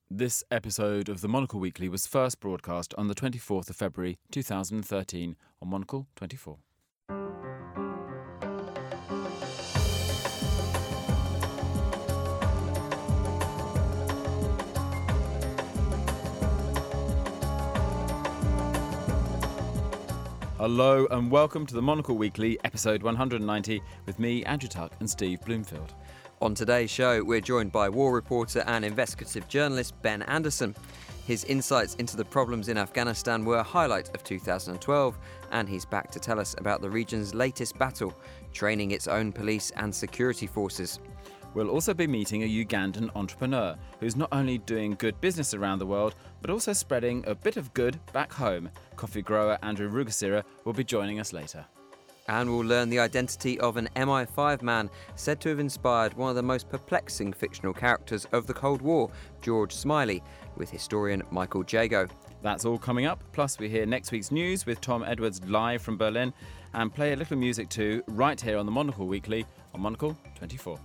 This episode of the Monocle Weekly was first broadcast on the 24th of February 2013 on Monocle 24. Hello and welcome to the Monocle Weekly, episode 190, with me, Andrew Tuck, and Steve Bloomfield. On today's show, we're joined by war reporter and investigative journalist Ben Anderson. His insights into the problems in Afghanistan were a highlight of 2012, and he's back to tell us about the region's latest battle, training its own police and security forces. We'll also be meeting a Ugandan entrepreneur who's not only doing good business around the world, but also spreading a bit of good back home. Coffee grower Andrew Rugasira will be joining us later. And we'll learn the identity of an MI5 man said to have inspired one of the most perplexing fictional characters of the Cold War, George Smiley, with historian Michael Jago. That's all coming up. Plus, we hear next week's news with Tom Edwards live from Berlin and play a little music too, right here on the Monocle Weekly on Monocle 24.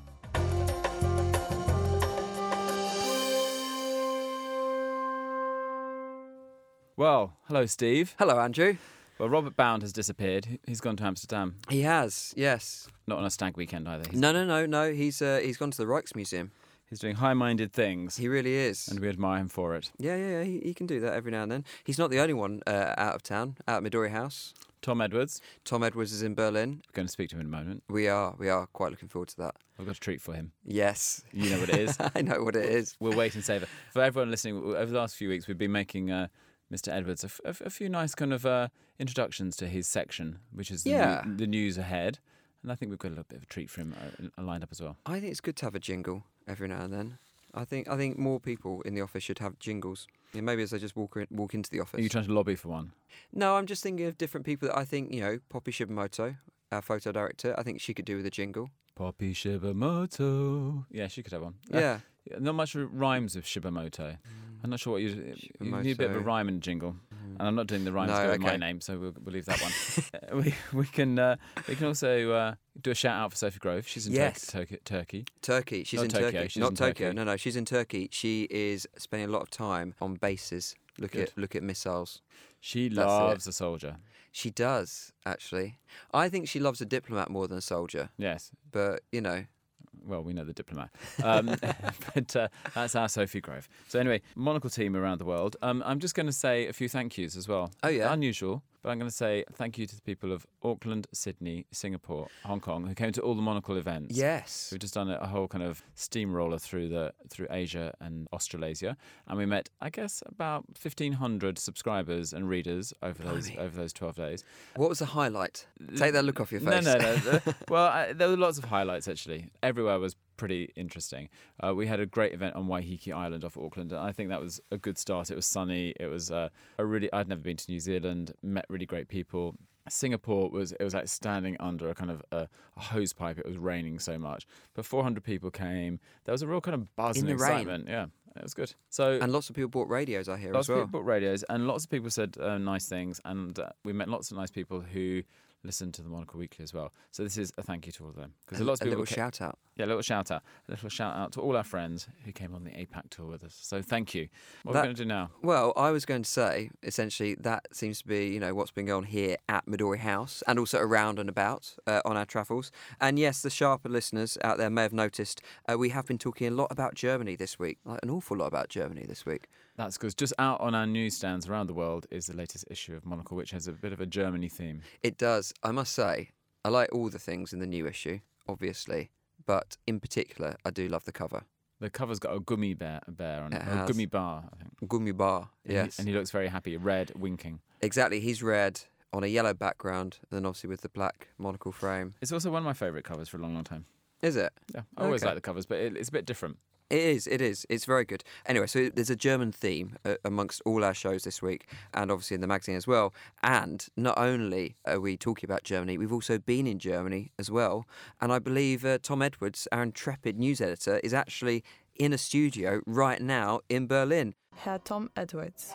Well, hello, Steve. Hello, Andrew. Well, Robert Bound has disappeared. He's gone to Amsterdam. He has, yes. Not on a stag weekend either. No. He's gone to the Rijksmuseum. He's doing high-minded things. He really is. And we admire him for it. Yeah. He can do that every now and then. He's not the only one out of town, out at Midori House. Tom Edwards. Tom Edwards is in Berlin. We're going to speak to him in a moment. We are quite looking forward to that. I've got a treat for him. Yes. You know what it is? I know what it is. We'll wait and savour. For everyone listening, over the last few weeks, we've been making Mr. Edwards a few nice kind of introductions to his section, which is the news ahead. And I think we've got a little bit of a treat for him lined up as well. I think it's good to have a jingle every now and then. I think more people in the office should have jingles. Maybe as they just walk into the office. Are you trying to lobby for one? No, I'm just thinking of different people that I think, Poppy Shibamoto, our photo director, I think she could do with a jingle. Poppy Shibamoto. Yeah, she could have one. Yeah. Not much rhymes with Shibamoto. I'm not sure what you need a bit of a rhyme and jingle. And I'm not doing the rhymes with my name, so we'll leave that one. we can also do a shout out for Sophie Grove. She's in Turkey. Turkey. She's not in Tokyo. Turkey. She's not in Tokyo. Turkey. No. She's in Turkey. She is spending a lot of time on bases. Look at missiles. She loves a soldier. She does, actually. I think she loves a diplomat more than a soldier. Yes. But, Well, we know the diplomat. But that's our Sophie Grove. So anyway, Monocle team around the world. I'm just going to say a few thank yous as well. Oh, yeah? Unusual, but I'm going to say thank you to the people of Auckland, Sydney, Singapore, Hong Kong, who came to all the Monocle events. Yes. We've just done a whole kind of steamroller through Asia and Australasia. And we met, I guess, about 1,500 subscribers and readers over those 12 days. What was the highlight? Take that look off your face. No. Well, there were lots of highlights, actually. Everywhere was pretty interesting. We had a great event on Waiheke Island off Auckland, and I think that was a good start. It was sunny. It was I'd never been to New Zealand, met really great people. Singapore was like standing under a kind of a hose pipe. It was raining so much, but 400 people came. There was a real kind of buzz and excitement. Yeah, it was good. And lots of people bought radios, I hear, as well. Lots of people bought radios, and lots of people said nice things, and we met lots of nice people who listen to the Monocle Weekly as well. So this is a thank you to all of them. Because a little shout out. Yeah, a little shout out. A little shout out to all our friends who came on the APAC tour with us. So thank you. What are we going to do now? Well, I was going to say, essentially, that seems to be, what's been going on here at Midori House and also around and about on our travels. And yes, the sharper listeners out there may have noticed we have been talking a lot about Germany this week. Like an awful lot about Germany this week. That's because just out on our newsstands around the world is the latest issue of Monocle, which has a bit of a Germany theme. It does. I must say, I like all the things in the new issue, obviously, but in particular, I do love the cover. The cover's got a gummy bear on it, or a gummy bar, I think. Gummy bar, yes. And he looks very happy, red, winking. Exactly, he's red on a yellow background, and then obviously with the black monocle frame. It's also one of my favourite covers for a long, long time. Is it? Yeah, I always like the covers, but it's a bit different. It is. It's very good. Anyway, so there's a German theme amongst all our shows this week, and obviously in the magazine as well. And not only are we talking about Germany, we've also been in Germany as well. And I believe Tom Edwards, our intrepid news editor, is actually in a studio right now in Berlin. Herr Tom Edwards.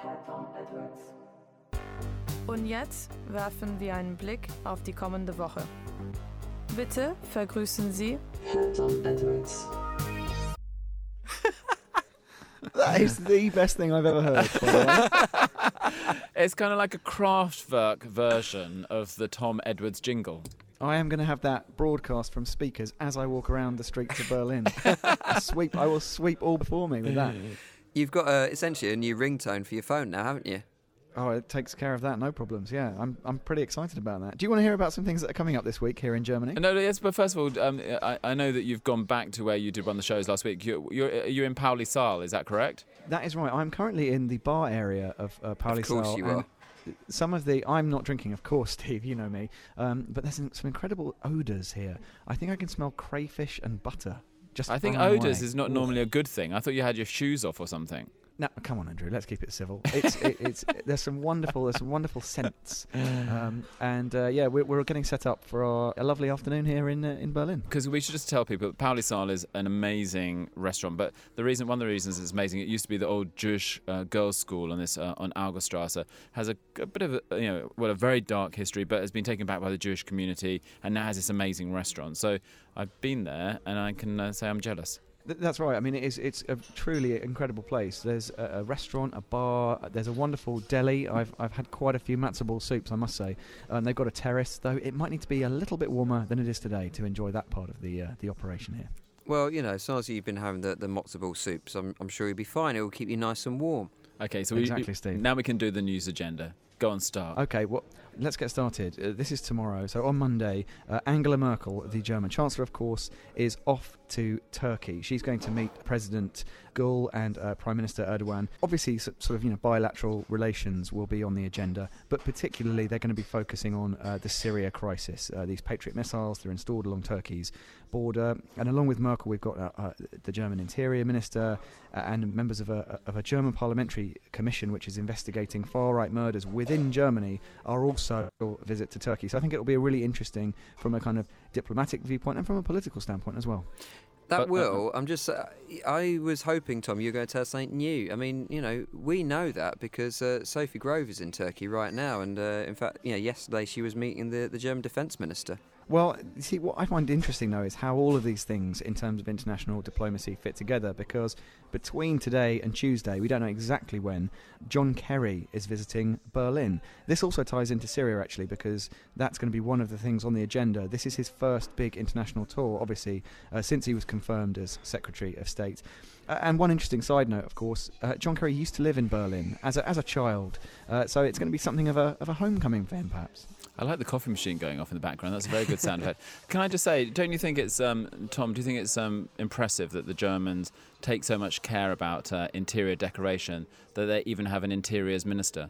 Und jetzt werfen wir einen Blick auf die kommende Woche. Bitte vergrüßen Sie Herr Tom Edwards. That is the best thing I've ever heard, by the way. It's kind of like a Kraftwerk version of the Tom Edwards jingle. I am going to have that broadcast from speakers as I walk around the streets of Berlin. I will sweep all before me with that. You've got essentially a new ringtone for your phone now, haven't you? Oh, it takes care of that, no problems. Yeah, I'm pretty excited about that. Do you want to hear about some things that are coming up this week here in Germany? No, yes, but first of all, I know that you've gone back to where you did one of the shows last week. You're in Pauli Saal, is that correct? That is right. I'm currently in the bar area of Pauli Saal. Of course you are. I'm not drinking, of course, Steve, you know me, but there's some incredible odours here. I think I can smell crayfish and butter. I think odours is not normally a good thing. I thought you had your shoes off or something. No, come on, Andrew. Let's keep it civil. There's some wonderful scents, we're getting set up for a lovely afternoon here in Berlin. Because we should just tell people that Pauli Saal is an amazing restaurant, but one of the reasons it's amazing, it used to be the old Jewish girls' school on Augustrasse, has a bit of a very dark history, but has been taken back by the Jewish community, and now has this amazing restaurant. So I've been there, and I can say I'm jealous. That's right. I mean, it's a truly incredible place. There's a restaurant, a bar. There's a wonderful deli. I've had quite a few matzo ball soups, I must say. They've got a terrace, though it might need to be a little bit warmer than it is today to enjoy that part of the operation here. Well, as long as you've been having the matzo ball soups, I'm sure you'll be fine. It will keep you nice and warm. Okay, so exactly, Steve. Now we can do the news agenda. Go on, start. Okay, well, let's get started. This is tomorrow. So on Monday, Angela Merkel, the German Chancellor, of course, is off to Turkey. She's going to meet President Gül and Prime Minister Erdogan. Obviously, sort of bilateral relations will be on the agenda, but particularly they're going to be focusing on the Syria crisis. These Patriot missiles, they're installed along Turkey's border, and along with Merkel, we've got the German Interior Minister and members of a German parliamentary commission which is investigating far-right murders within Germany are also a visit to Turkey. So I think it'll be really interesting from a kind of diplomatic viewpoint and from a political standpoint as well. I was hoping, Tom, you were going to tell us something new. I mean, we know that because Sophie Grove is in Turkey right now, and in fact, yesterday she was meeting the German Defence Minister. Well, see, what I find interesting, though, is how all of these things, in terms of international diplomacy, fit together, because between today and Tuesday, we don't know exactly when, John Kerry is visiting Berlin. This also ties into Syria, actually, because that's going to be one of the things on the agenda. This is his first big international tour, obviously, since he was confirmed as Secretary of State. And one interesting side note, of course, John Kerry used to live in Berlin as a child, so it's going to be something of a homecoming for him, perhaps. I like the coffee machine going off in the background. That's a very good sound effect. Can I just say, don't you think it's, Tom, do you think it's impressive that the Germans take so much care about interior decoration that they even have an interiors minister?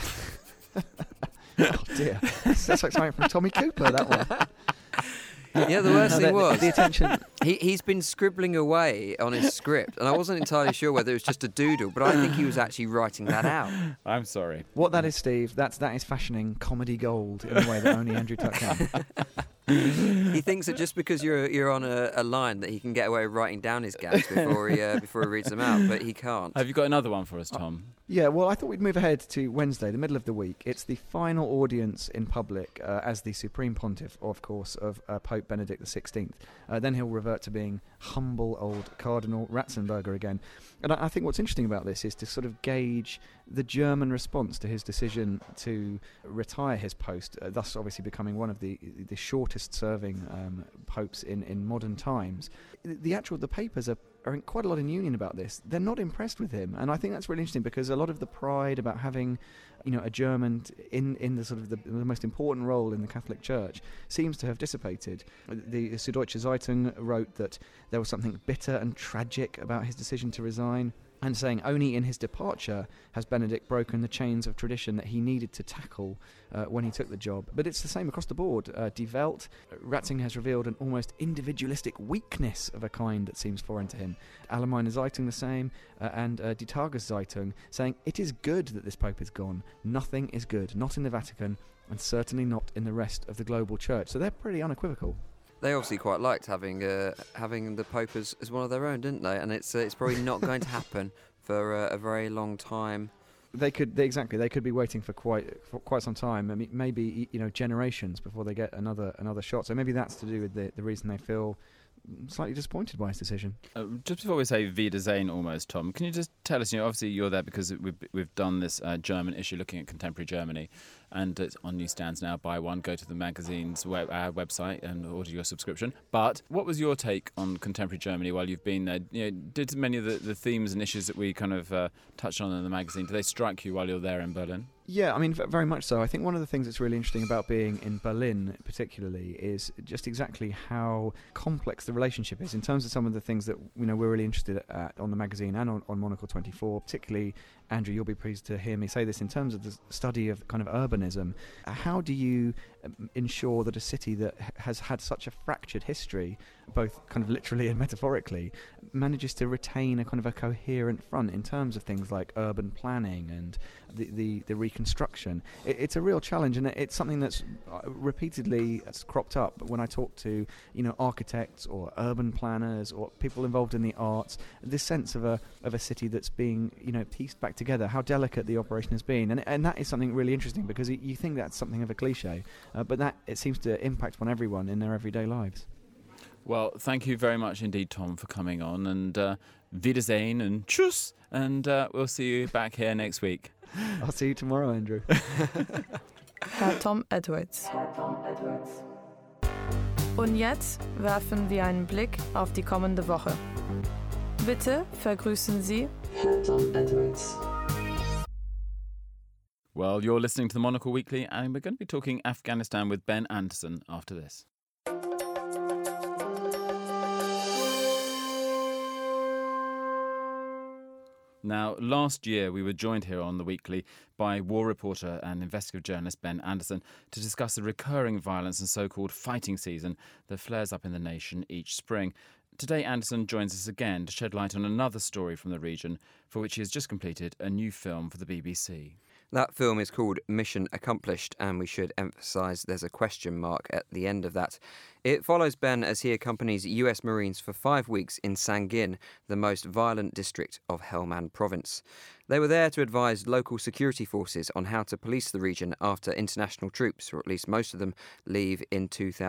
Oh, dear. That's like something from Tommy Cooper, that one. Yeah, the worst thing was the attention. He's been scribbling away on his script, and I wasn't entirely sure whether it was just a doodle, but I think he was actually writing that out. I'm sorry. What that is, Steve, that is fashioning comedy gold in a way that only Andrew Tuck can. He thinks that just because you're on a line that he can get away with writing down his gags before he reads them out, but he can't. Have you got another one for us, Tom? Yeah, well, I thought we'd move ahead to Wednesday, the middle of the week. It's the final audience in public as the Supreme Pontiff, of course, of Pope Benedict XVI. Then he'll revert to being humble old Cardinal Ratzenberger again. And I think what's interesting about this is to sort of gauge the German response to his decision to retire his post, thus obviously becoming one of the shortest-serving popes in modern times. The papers are in quite a lot in union about this. They're not impressed with him, and I think that's really interesting because a lot of the pride about having, a German in the sort of the most important role in the Catholic Church seems to have dissipated. The Süddeutsche Zeitung wrote that there was something bitter and tragic about his decision to resign, and saying only in his departure has Benedict broken the chains of tradition that he needed to tackle when he took the job. But it's the same across the board. Die Welt, Ratzinger has revealed an almost individualistic weakness of a kind that seems foreign to him. Allgemeine Zeitung the same, and Die Tageszeitung saying it is good that this Pope is gone. Nothing is good, not in the Vatican, and certainly not in the rest of the global church. So they're pretty unequivocal. They obviously quite liked having the Pope as one of their own, didn't they? And it's probably not going to happen for a very long time. They could be waiting for quite some time. I mean, maybe generations before they get another shot. So maybe that's to do with the reason they feel slightly disappointed by his decision. Just before we say Wiedersehen almost, Tom, can you just tell us, obviously you're there because we've done this German issue looking at contemporary Germany, and it's on newsstands now. Buy one, go to the magazine's website and order your subscription. But what was your take on contemporary Germany while you've been there? Did many of the themes and issues that we kind of touched on in the magazine, do they strike you while you're there in Berlin? Yeah, I mean, very much so. I think one of the things that's really interesting about being in Berlin particularly is just exactly how complex the relationship is in terms of some of the things that we're really interested at on the magazine and on Monocle 24. Particularly, Andrew, you'll be pleased to hear me say this, in terms of the study of kind of urbanism. How do you ensure that a city that has had such a fractured history, both kind of literally and metaphorically, manages to retain a kind of a coherent front in terms of things like urban planning and the reconstruction? It's a real challenge, and it's something that's repeatedly cropped up when I talk to architects or urban planners or people involved in the arts. This sense of a city that's being pieced back together, how delicate the operation has been, and that is something really interesting, because you think that's something of a cliche, but that it seems to impact on everyone in their everyday lives. Well, thank you very much indeed, Tom, for coming on, and Wiedersehen and tschüss, and we'll see you back here next week. I'll see you tomorrow, Andrew. Herr Tom Edwards. Und jetzt werfen wir einen Blick auf die kommende Woche. Bitte vergrüßen Sie Herr Tom Edwards. Well, you're listening to the Monocle Weekly, and we're going to be talking Afghanistan with Ben Anderson after this. Now, last year we were joined here on The Weekly by war reporter and investigative journalist Ben Anderson to discuss the recurring violence and so-called fighting season that flares up in the nation each spring. Today, Anderson joins us again to shed light on another story from the region, for which he has just completed a new film for the BBC. That film is called Mission Accomplished, and we should emphasise there's a question mark at the end of that. It follows Ben as he accompanies US Marines for 5 weeks in Sangin, the most violent district of Helmand province. They were there to advise local security forces on how to police the region after international troops, or at least most of them, leave in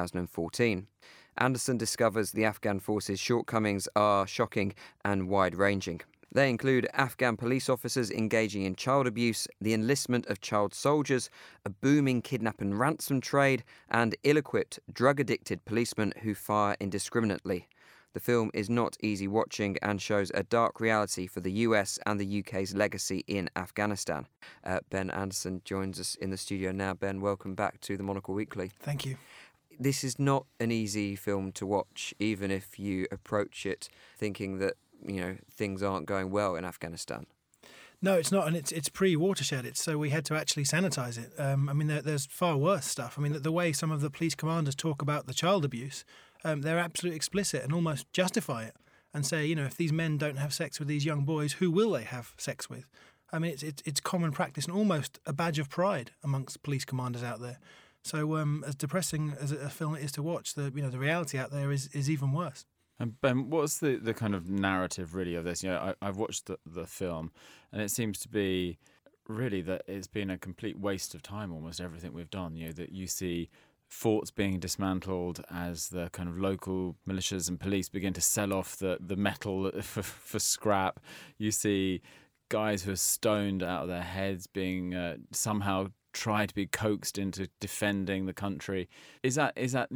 2014. Anderson discovers the Afghan forces' shortcomings are shocking and wide-ranging. They include Afghan police officers engaging in child abuse, the enlistment of child soldiers, a booming kidnap and ransom trade, and ill-equipped, drug-addicted policemen who fire indiscriminately. The film is not easy watching and shows a dark reality for the US and the UK's legacy in Afghanistan. Ben Anderson joins us in the studio now. Ben, welcome back to the Monocle Weekly. Thank you. This is not an easy film to watch, even if you approach it thinking that things aren't going well in Afghanistan. No, it's not, and it's pre-watershed. So we had to actually sanitise it. There's far worse stuff. I mean, the way some of the police commanders talk about the child abuse, they're absolutely explicit and almost justify it and say, if these men don't have sex with these young boys, who will they have sex with? I mean, it's common practice and almost a badge of pride amongst police commanders out there. So as depressing as a film is to watch, the reality out there is even worse. And Ben, what's the kind of narrative really of this? I've watched the film, and it seems to be really that it's been a complete waste of time, almost everything we've done. That you see forts being dismantled as the kind of local militias and police begin to sell off the metal for scrap. You see guys who are stoned out of their heads being somehow try to be coaxed into defending the country. Is that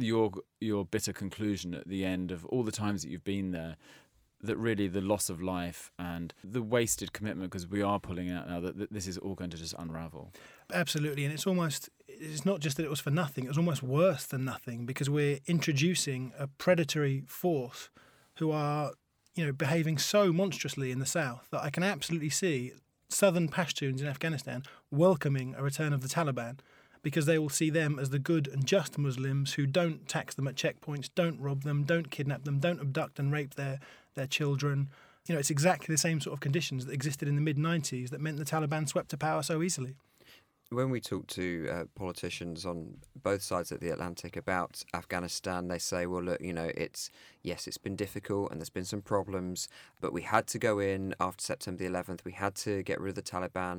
your bitter conclusion at the end of all the times that you've been there, that really the loss of life and the wasted commitment, because we are pulling out now, that this is all going to just unravel? Absolutely, and it's not just that it was for nothing, it was almost worse than nothing, because we're introducing a predatory force who are behaving so monstrously in the south that I can absolutely see southern Pashtuns in Afghanistan welcoming a return of the Taliban, because they will see them as the good and just Muslims who don't tax them at checkpoints, don't rob them, don't kidnap them, don't abduct and rape their children. It's exactly the same sort of conditions that existed in the mid-90s that meant the Taliban swept to power so easily. When we talk to politicians on both sides of the Atlantic about Afghanistan, they say, well, look, it's been difficult and there's been some problems, but we had to go in after September the 11th. We had to get rid of the Taliban.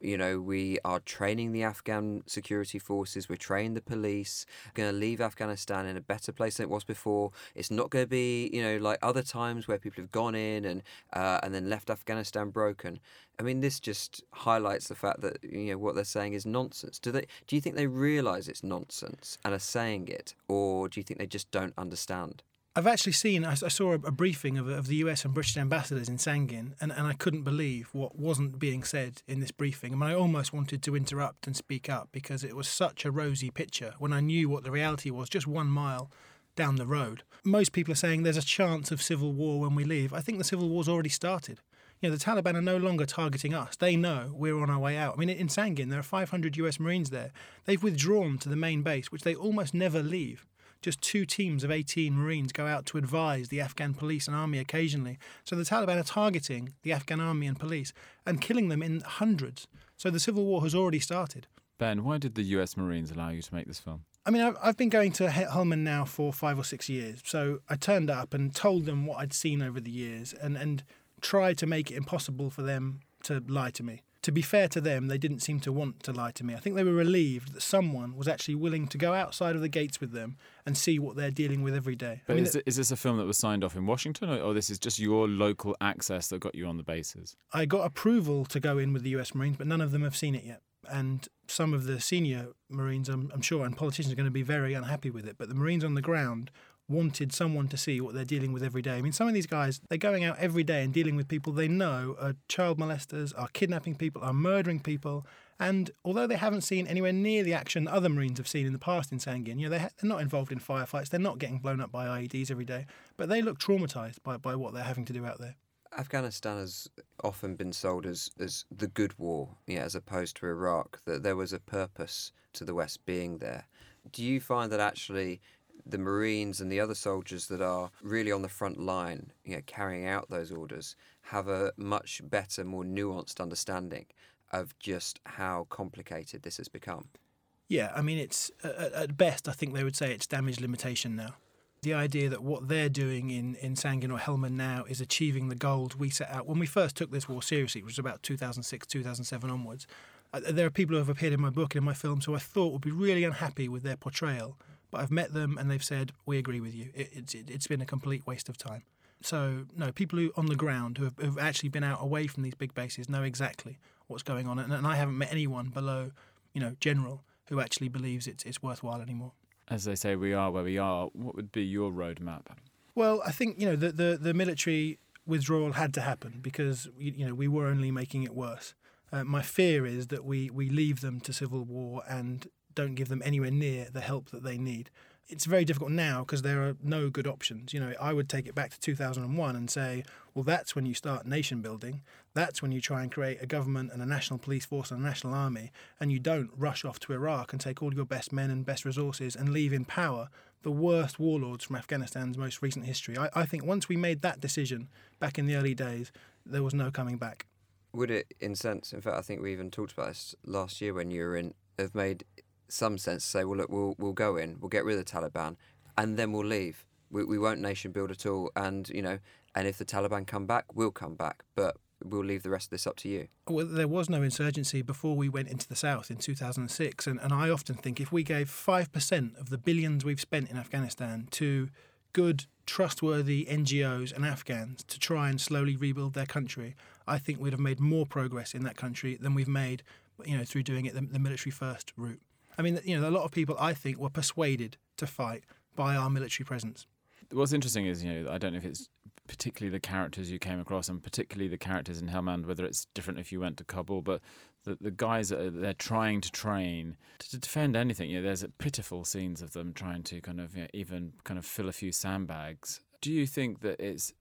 We are training the Afghan security forces. We're training the police. We're going to leave Afghanistan in a better place than it was before. It's not going to be, like other times where people have gone in and then left Afghanistan broken. I mean, this just highlights the fact that what they're saying is nonsense. Do you think they realise it's nonsense and are saying it, or do you think they just don't understand? I've actually seen, I saw a briefing of the US and British ambassadors in Sangin, and I couldn't believe what wasn't being said in this briefing. I mean, I almost wanted to interrupt and speak up because it was such a rosy picture when I knew what the reality was just 1 mile down the road. Most people are saying there's a chance of civil war when we leave. I think the civil war's already started. The Taliban are no longer targeting us. They know we're on our way out. I mean, in Sangin, there are 500 US Marines there. They've withdrawn to the main base, which they almost never leave. Just 2 teams of 18 Marines go out to advise the Afghan police and army occasionally. So the Taliban are targeting the Afghan army and police and killing them in hundreds. So the civil war has already started. Ben, why did the US Marines allow you to make this film? I mean, I've been going to Helmand now for 5 or 6 years. So I turned up and told them what I'd seen over the years and tried to make it impossible for them to lie to me. To be fair to them, they didn't seem to want to lie to me. I think they were relieved that someone was actually willing to go outside of the gates with them and see what they're dealing with every day. But is this a film that was signed off in Washington, or this is just your local access that got you on the bases? I got approval to go in with the US Marines, but none of them have seen it yet. And some of the senior Marines, I'm sure, and politicians are going to be very unhappy with it. But the Marines on the ground wanted someone to see what they're dealing with every day. I mean, some of these guys, they're going out every day and dealing with people they know are child molesters, are kidnapping people, are murdering people. And although they haven't seen anywhere near the action other Marines have seen in the past in Sangin, they're not involved in firefights, they're not getting blown up by IEDs every day, but they look traumatised by what they're having to do out there. Afghanistan has often been sold as the good war, as opposed to Iraq, that there was a purpose to the West being there. Do you find that actually the Marines and the other soldiers that are really on the front line, carrying out those orders, have a much better, more nuanced understanding of just how complicated this has become? Yeah, I mean, it's at best, I think they would say it's damage limitation now. The idea that what they're doing in Sangin or Helmand now is achieving the goals we set out when we first took this war seriously, which was about 2006, 2007 onwards. There are people who have appeared in my book and in my films who I thought would be really unhappy with their portrayal, but I've met them and they've said, we agree with you. It's been a complete waste of time. So, no, people who on the ground who have actually been out away from these big bases know exactly what's going on. And I haven't met anyone below, general, who actually believes it's worthwhile anymore. As they say, we are where we are. What would be your roadmap? Well, I think, the military withdrawal had to happen because, we were only making it worse. My fear is that we leave them to civil war and don't give them anywhere near the help that they need. It's very difficult now because there are no good options. I would take it back to 2001 and say, well, that's when you start nation building. That's when you try and create a government and a national police force and a national army, and you don't rush off to Iraq and take all your best men and best resources and leave in power the worst warlords from Afghanistan's most recent history. I think once we made that decision back in the early days, there was no coming back. Would it, in fact, I think we even talked about this last year when you were in, have made some sense to say, well, look, we'll go in, we'll get rid of the Taliban, and then we'll leave. We won't nation build at all, and and if the Taliban come back, we'll come back, but we'll leave the rest of this up to you. Well, there was no insurgency before we went into the south in 2006, and I often think if we gave 5% of the billions we've spent in Afghanistan to good, trustworthy NGOs and Afghans to try and slowly rebuild their country, I think we'd have made more progress in that country than we've made, through doing it the military first route. I mean, a lot of people, I think, were persuaded to fight by our military presence. What's interesting is, I don't know if it's particularly the characters you came across and particularly the characters in Helmand, whether it's different if you went to Kabul, but the guys that they're trying to train to defend anything, there's pitiful scenes of them trying to kind of even kind of fill a few sandbags. Do you think that it's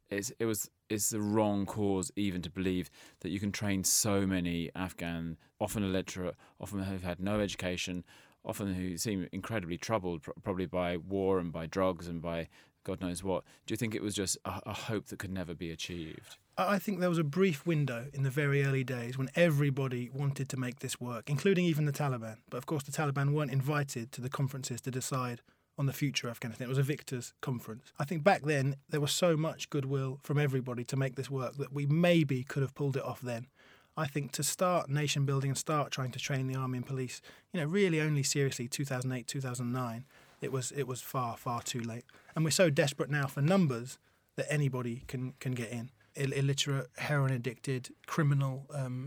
the wrong cause even to believe that you can train so many Afghan, often illiterate, often who've had no education, often who seem incredibly troubled probably by war and by drugs and by God knows what. Do you think it was just a hope that could never be achieved? I think there was a brief window in the very early days when everybody wanted to make this work, including even the Taliban. But of course, the Taliban weren't invited to the conferences to decide on the future of Afghanistan. It was a victors' conference. I think back then there was so much goodwill from everybody to make this work that we maybe could have pulled it off then. I think to start nation building and start trying to train the army and police, really only seriously 2008, 2009, it was far, far too late. And we're so desperate now for numbers that anybody can get in. Illiterate, heroin-addicted, criminal,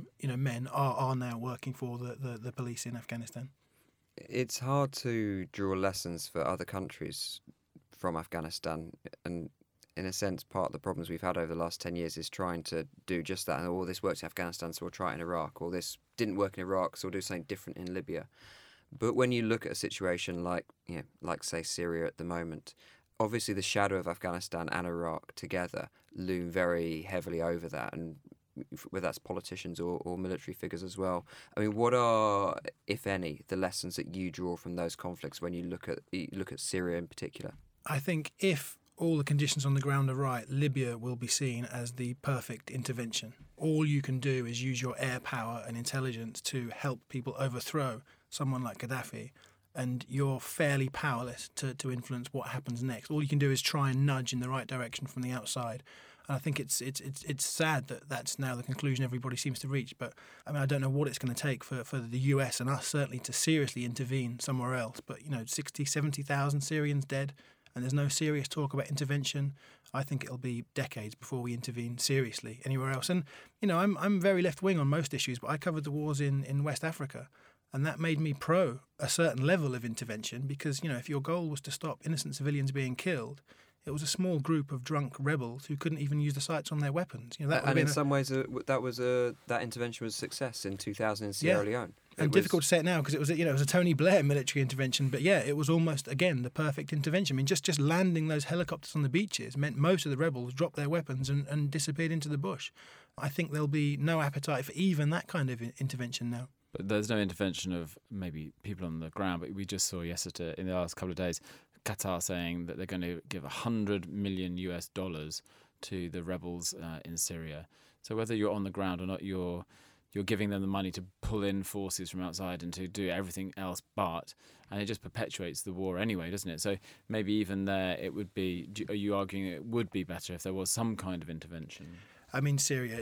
men are now working for the police in Afghanistan. It's hard to draw lessons for other countries from Afghanistan, and in a sense, part of the problems we've had over the last 10 years is trying to do just that. And this works in Afghanistan, so we'll try it in Iraq, or this didn't work in Iraq, so we'll do something different in Libya. But when you look at a situation like say Syria at the moment, obviously the shadow of Afghanistan and Iraq together loom very heavily over that, and whether that's politicians or military figures as well. I mean, what are, if any, the lessons that you draw from those conflicts when you look at Syria in particular? I think if all the conditions on the ground are right, Libya will be seen as the perfect intervention. All you can do is use your air power and intelligence to help people overthrow someone like Gaddafi, and you're fairly powerless to influence what happens next. All you can do is try and nudge in the right direction from the outside. And I think it's sad that that's now the conclusion everybody seems to reach. But I don't know what it's going to take for the US and us certainly to seriously intervene somewhere else. But 60, 70,000 Syrians dead, and there's no serious talk about intervention. I think it'll be decades before we intervene seriously anywhere else. And I'm very left wing on most issues, but I covered the wars in West Africa, and that made me pro a certain level of intervention because if your goal was to stop innocent civilians being killed, it was a small group of drunk rebels who couldn't even use the sights on their weapons. And in some ways, that intervention was a success in 2000 in Sierra Leone. And difficult to say it now because it was a Tony Blair military intervention, but it was almost again the perfect intervention. I mean, just landing those helicopters on the beaches meant most of the rebels dropped their weapons and disappeared into the bush. I think there'll be no appetite for even that kind of intervention now. But there's no intervention of maybe people on the ground. But we just saw yesterday, in the last couple of days, Qatar saying that they're going to give $100 million to the rebels in Syria. So whether you're on the ground or not, you're giving them the money to pull in forces from outside and to do everything else and it just perpetuates the war anyway, doesn't it? So maybe even there it would be, are you arguing it would be better if there was some kind of intervention? I mean, Syria,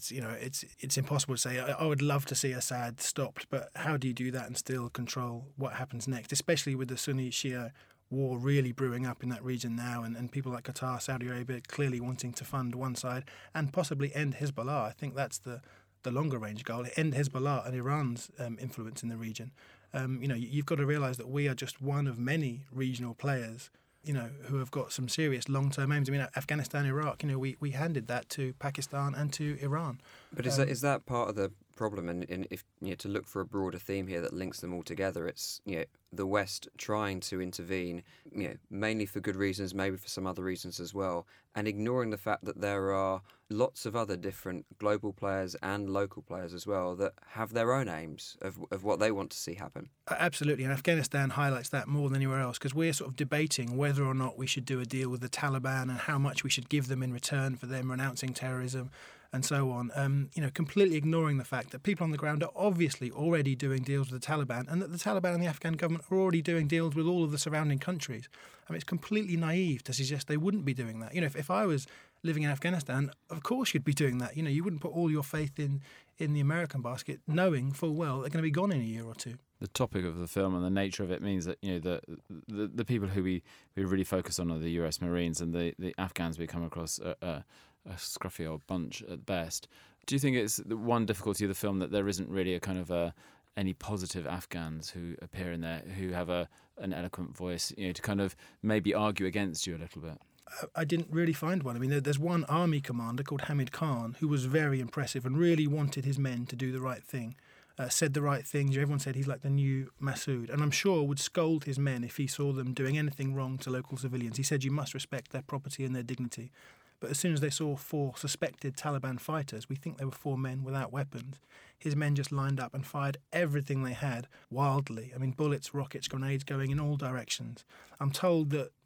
it's impossible to say. I would love to see Assad stopped, but how do you do that and still control what happens next, especially with the Sunni-Shia war really brewing up in that region now, and people like Qatar, Saudi Arabia clearly wanting to fund one side and possibly end Hezbollah. I think that's the longer range goal, end Hezbollah and Iran's influence in the region. You've got to realise that we are just one of many regional players, who have got some serious long-term aims. I mean, Afghanistan, Iraq, we handed that to Pakistan and to Iran. But is that part of the problem? And if to look for a broader theme here that links them all together, it's the West trying to intervene, mainly for good reasons, maybe for some other reasons as well, and ignoring the fact that there are lots of other different global players and local players as well that have their own aims of what they want to see happen. Absolutely, and Afghanistan highlights that more than anywhere else because we're sort of debating whether or not we should do a deal with the Taliban and how much we should give them in return for them renouncing terrorism and so on, completely ignoring the fact that people on the ground are obviously already doing deals with the Taliban and that the Taliban and the Afghan government are already doing deals with all of the surrounding countries. I mean, it's completely naive to suggest they wouldn't be doing that. If I was living in Afghanistan, of course you'd be doing that. You wouldn't put all your faith in the American basket, knowing full well they're going to be gone in a year or two. The topic of the film and the nature of it means that the people who we really focus on are the US Marines, and the Afghans we come across a scruffy old bunch at best. Do you think it's the one difficulty of the film that there isn't really a kind of any positive Afghans who appear in there who have an eloquent voice, to kind of maybe argue against you a little bit? I didn't really find one. I mean, there's one army commander called Hamid Khan who was very impressive and really wanted his men to do the right thing, said the right things. Everyone said he's like the new Massoud, and I'm sure would scold his men if he saw them doing anything wrong to local civilians. He said you must respect their property and their dignity. But as soon as they saw 4 suspected Taliban fighters, we think they were 4 men without weapons, his men just lined up and fired everything they had wildly. I mean, bullets, rockets, grenades going in all directions. I'm told that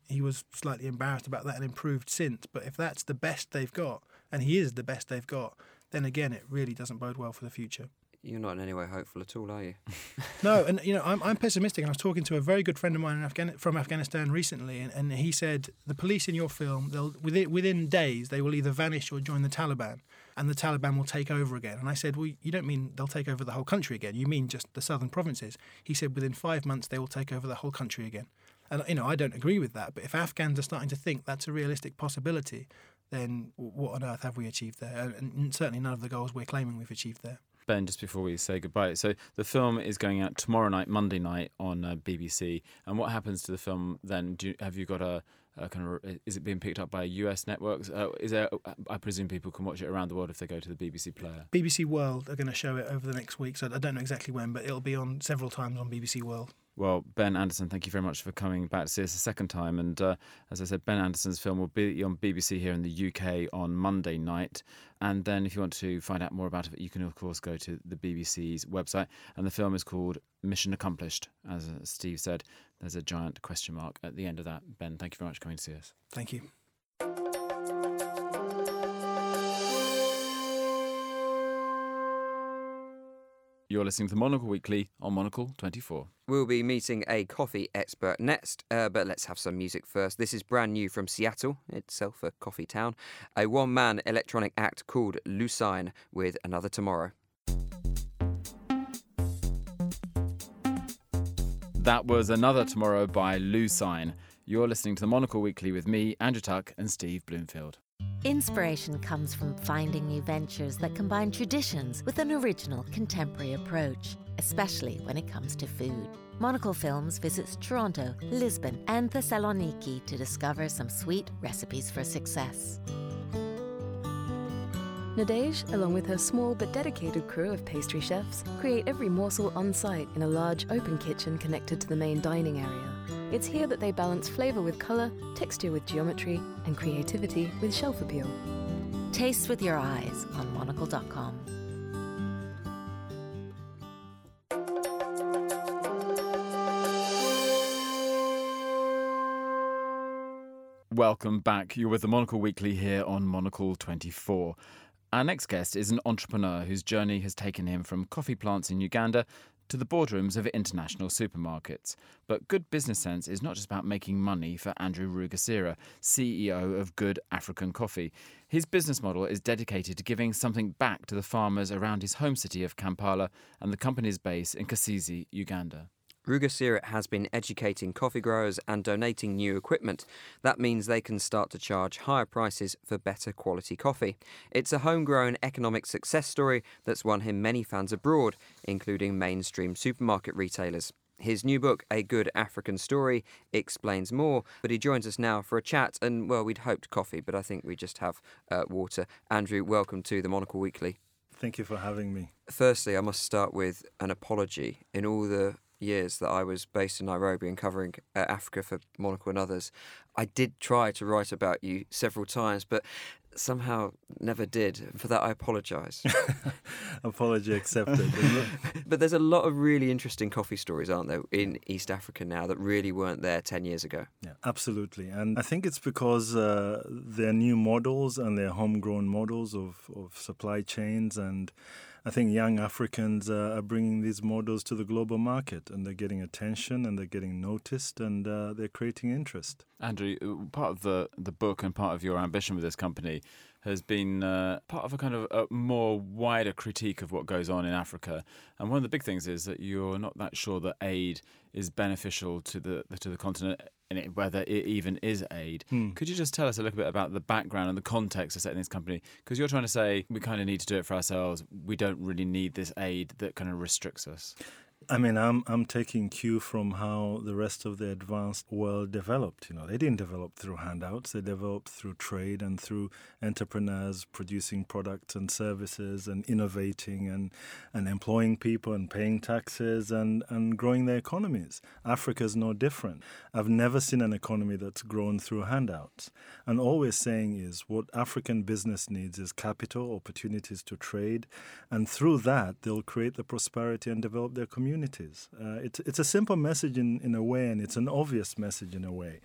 he was slightly embarrassed about that and improved since. But if that's the best they've got, and he is the best they've got, then again, it really doesn't bode well for the future. You're not in any way hopeful at all, are you? No, and I'm pessimistic. I was talking to a very good friend of mine from Afghanistan recently, and he said the police in your film, they'll within days they will either vanish or join the Taliban, and the Taliban will take over again. And I said, well, you don't mean they'll take over the whole country again? You mean just the southern provinces? He said within 5 months they will take over the whole country again. And I don't agree with that. But if Afghans are starting to think that's a realistic possibility, then what on earth have we achieved there? And certainly none of the goals we're claiming we've achieved there. Ben, just before we say goodbye, so the film is going out tomorrow night, Monday night on BBC. And what happens to the film then? Have you got a kind of? Is it being picked up by US networks? Is there? I presume people can watch it around the world if they go to the BBC player. BBC World are going to show it over the next week, so I don't know exactly when, but it'll be on several times on BBC World. Well, Ben Anderson, thank you very much for coming back to see us a second time. And as I said, Ben Anderson's film will be on BBC here in the UK on Monday night. And then if you want to find out more about it, you can, of course, go to the BBC's website. And the film is called Mission Accomplished. As Steve said, there's a giant question mark at the end of that. Ben, thank you very much for coming to see us. Thank you. You're listening to the Monocle Weekly on Monocle 24. We'll be meeting a coffee expert next, but let's have some music first. This is brand new from Seattle, itself a coffee town. A one-man electronic act called Lucine with Another Tomorrow. That was Another Tomorrow by Lucine. You're listening to the Monocle Weekly with me, Andrew Tuck, and Steve Bloomfield. Inspiration comes from finding new ventures that combine traditions with an original contemporary approach, especially when it comes to food. Monocle Films visits Toronto, Lisbon and Thessaloniki to discover some sweet recipes for success. Nadege, along with her small but dedicated crew of pastry chefs, create every morsel on site in a large open kitchen connected to the main dining area. It's here that they balance flavour with colour, texture with geometry, and creativity with shelf appeal. Taste with your eyes on monocle.com. Welcome back. You're with the Monocle Weekly here on Monocle 24. Our next guest is an entrepreneur whose journey has taken him from coffee plants in Uganda to the boardrooms of international supermarkets. But good business sense is not just about making money for Andrew Rugasira, CEO of Good African Coffee. His business model is dedicated to giving something back to the farmers around his home city of Kampala and the company's base in Kasizi, Uganda. Rugasira has been educating coffee growers and donating new equipment. That means they can start to charge higher prices for better quality coffee. It's a homegrown economic success story that's won him many fans abroad, including mainstream supermarket retailers. His new book, A Good African Story, explains more, but he joins us now for a chat and, well, we'd hoped coffee, but I think we just have water. Andrew, welcome to the Monocle Weekly. Thank you for having me. Firstly, I must start with an apology. In all the years that I was based in Nairobi and covering Africa for Monocle and others, I did try to write about you several times, but somehow never did. For that, I apologise. Apology accepted. But there's a lot of really interesting coffee stories, aren't there, in East Africa now that really weren't there 10 years ago? Yeah, absolutely. And I think it's because they're new models and they're homegrown models of supply chains, and I think young Africans are bringing these models to the global market, and they're getting attention and they're getting noticed, and they're creating interest. Andrew, part of the book and part of your ambition with this company has been part of a kind of a more wider critique of what goes on in Africa. And one of the big things is that you're not that sure that aid is beneficial to the continent, and whether it even is aid. Could you just tell us a little bit about the background and the context of setting this company? Because you're trying to say we kind of need to do it for ourselves. We don't really need this aid that kind of restricts us. I mean, I'm taking cue from how the rest of the advanced world developed. You know, they didn't develop through handouts. They developed through trade and through entrepreneurs producing products and services and innovating and employing people and paying taxes and growing their economies. Africa's no different. I've never seen an economy that's grown through handouts. And all we're saying is what African business needs is capital, opportunities to trade, and through that, they'll create the prosperity and develop their communities. It's a simple message in a way, and it's an obvious message in a way.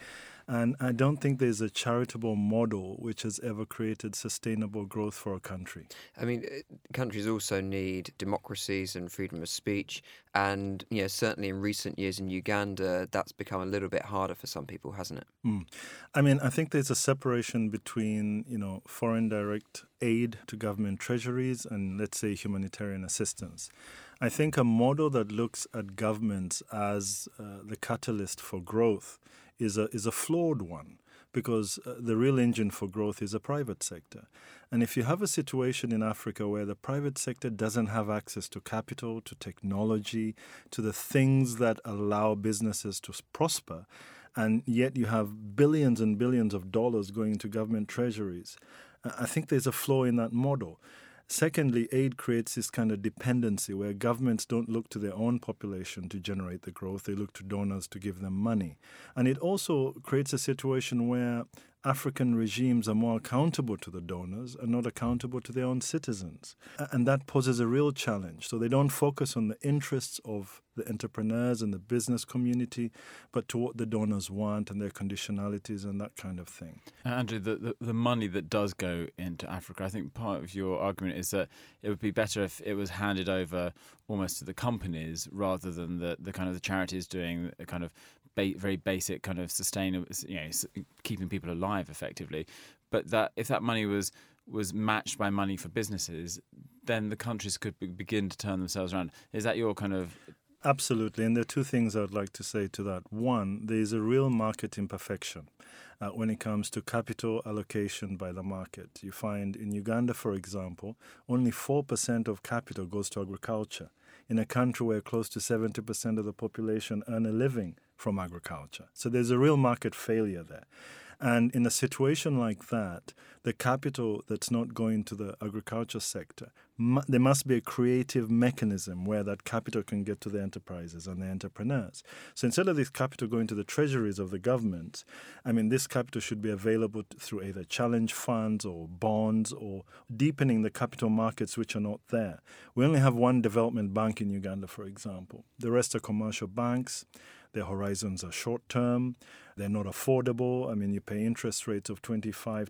And I don't think there's a charitable model which has ever created sustainable growth for a country. I mean, countries also need democracies and freedom of speech. And, certainly in recent years in Uganda, that's become a little bit harder for some people, hasn't it? I mean, I think there's a separation between, foreign direct aid to government treasuries and, let's say, humanitarian assistance. I think a model that looks at governments as the catalyst for growth is a flawed one, because the real engine for growth is a private sector. And if you have a situation in Africa where the private sector doesn't have access to capital, to technology, to the things that allow businesses to prosper, and yet you have billions and billions of dollars going into government treasuries, I think there's a flaw in that model. Secondly, aid creates this kind of dependency where governments don't look to their own population to generate the growth. They look to donors to give them money. And it also creates a situation where African regimes are more accountable to the donors and not accountable to their own citizens. And that poses a real challenge. So they don't focus on the interests of the entrepreneurs and the business community, but to what the donors want and their conditionalities and that kind of thing. Andrew, the money that does go into Africa, I think part of your argument is that it would be better if it was handed over almost to the companies rather than the kind of the charities doing a kind of very basic kind of sustainable, keeping people alive effectively. But that if that money was matched by money for businesses, then the countries could begin to turn themselves around. Is that your kind of... Absolutely. And there are two things I would like to say to that. One, there is a real market imperfection when it comes to capital allocation by the market. You find in Uganda, for example, only 4% of capital goes to agriculture, in a country where close to 70% of the population earn a living from agriculture. So there's a real market failure there. And in a situation like that, the capital that's not going to the agriculture sector, there must be a creative mechanism where that capital can get to the enterprises and the entrepreneurs. So instead of this capital going to the treasuries of the government, this capital should be available through either challenge funds or bonds or deepening the capital markets which are not there. We only have one development bank in Uganda, for example. The rest are commercial banks. Their horizons are short-term. They're not affordable. You pay interest rates of 25,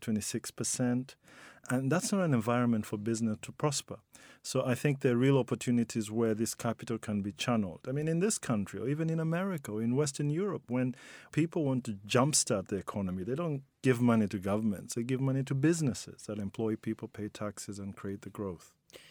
26%. And that's not an environment for business to prosper. So I think there are real opportunities where this capital can be channeled. In this country, or even in America, or in Western Europe, when people want to jumpstart the economy, they don't give money to governments. They give money to businesses that employ people, pay taxes, and create the growth.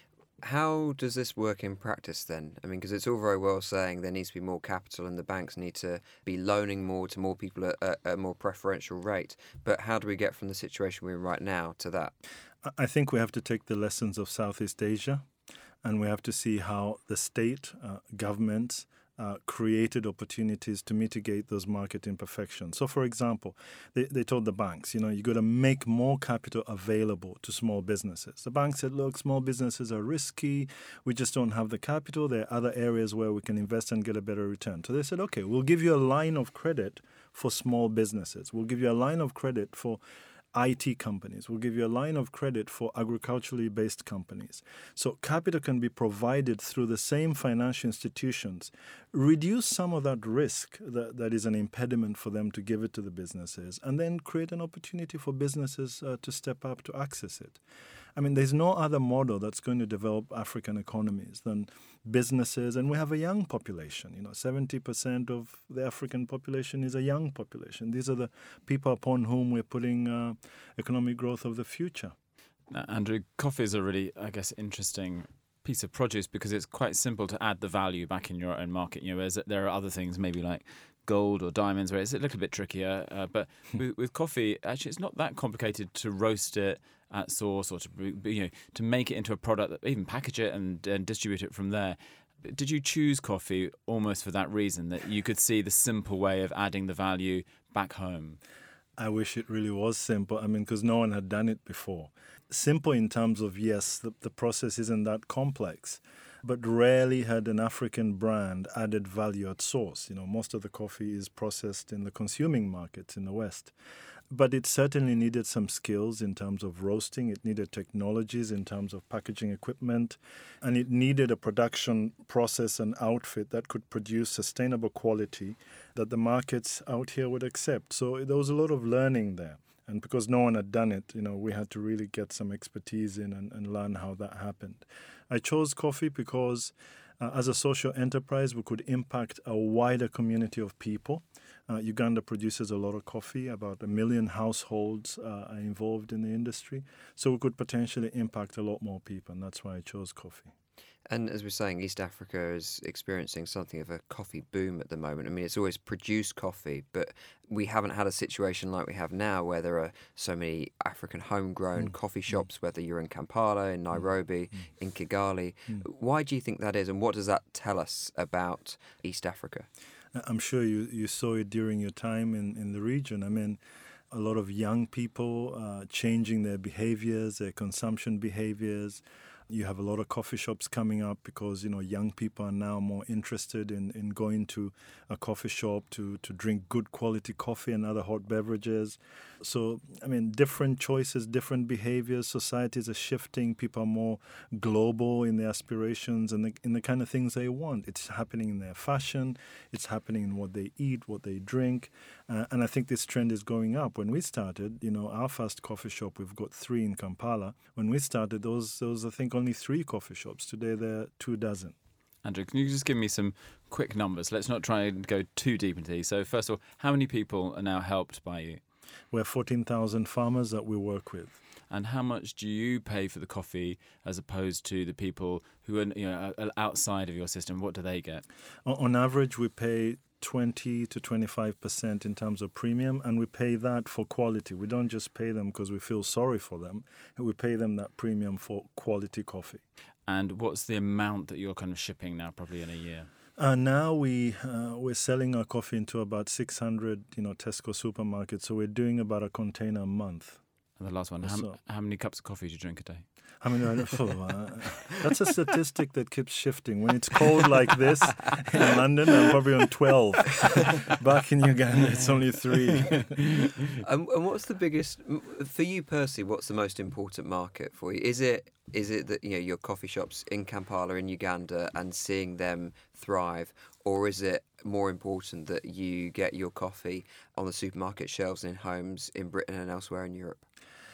How does this work in practice then? Because it's all very well saying there needs to be more capital and the banks need to be loaning more to more people at a more preferential rate. But how do we get from the situation we're in right now to that? I think we have to take the lessons of Southeast Asia and we have to see how the state, governments, created opportunities to mitigate those market imperfections. So, for example, they told the banks, you got to make more capital available to small businesses. The bank said, look, small businesses are risky. We just don't have the capital. There are other areas where we can invest and get a better return. So they said, okay, we'll give you a line of credit for small businesses. We'll give you a line of credit for IT companies. We'll give you a line of credit for agriculturally based companies. So capital can be provided through the same financial institutions. Reduce some of that risk that is an impediment for them to give it to the businesses, and then create an opportunity for businesses to step up to access it. There's no other model that's going to develop African economies than businesses, and we have a young population. 70% of the African population is a young population. These are the people upon whom we're putting economic growth of the future. Now, Andrew, coffee is a really, interesting piece of produce because it's quite simple to add the value back in your own market. Whereas there are other things maybe like gold or diamonds where it's a little bit trickier. But with coffee, actually, it's not that complicated to roast it at source or to make it into a product, even package it and distribute it from there. Did you choose coffee almost for that reason, that you could see the simple way of adding the value back home? I wish it really was simple. Because no one had done it before. Simple in terms of, yes, the process isn't that complex, but rarely had an African brand added value at source. Most of the coffee is processed in the consuming markets in the West. But it certainly needed some skills in terms of roasting. It needed technologies in terms of packaging equipment. And it needed a production process and outfit that could produce sustainable quality that the markets out here would accept. So there was a lot of learning there. And because no one had done it, we had to really get some expertise in and learn how that happened. I chose coffee because as a social enterprise, we could impact a wider community of people. Uganda produces a lot of coffee. About 1 million households are involved in the industry. So we could potentially impact a lot more people, and that's why I chose coffee. And as we're saying, East Africa is experiencing something of a coffee boom at the moment. I mean, it's always produced coffee, but we haven't had a situation like we have now where there are so many African homegrown coffee shops, whether you're in Kampala, in Nairobi, in Kigali. Why do you think that is, and what does that tell us about East Africa? I'm sure you saw it during your time in the region. I mean, a lot of young people changing their behaviors, their consumption behaviors. You have a lot of coffee shops coming up because, young people are now more interested in going to a coffee shop to drink good quality coffee and other hot beverages. So, I mean, different choices, different behaviors. Societies are shifting. People are more global in their aspirations and in the kind of things they want. It's happening in their fashion. It's happening in what they eat, what they drink. And I think this trend is going up. When we started, our first coffee shop, we've got 3 in Kampala. When we started, there was I think, only 3 coffee shops. Today, there are 24. Andrew, can you just give me some quick numbers? Let's not try and go too deep into these. So first of all, how many people are now helped by you? We're 14,000 farmers that we work with. And how much do you pay for the coffee as opposed to the people who are outside of your system? What do they get? On average, we pay 20 to 25% in terms of premium, and we pay that for quality. We don't just pay them because we feel sorry for them. We pay them that premium for quality coffee. And what's the amount that you're kind of shipping now, probably in a year? Now we're selling our coffee into about 600, Tesco supermarkets. So we're doing about a container a month. And the last one, how many cups of coffee do you drink a day? I mean, that's a statistic that keeps shifting. When it's cold like this in London, I'm probably on 12. Back in Uganda, it's only 3. And what's the biggest, for you personally, what's the most important market for you? Is it that your coffee shops in Kampala, in Uganda, and seeing them thrive, or is it more important that you get your coffee on the supermarket shelves and in homes in Britain and elsewhere in Europe?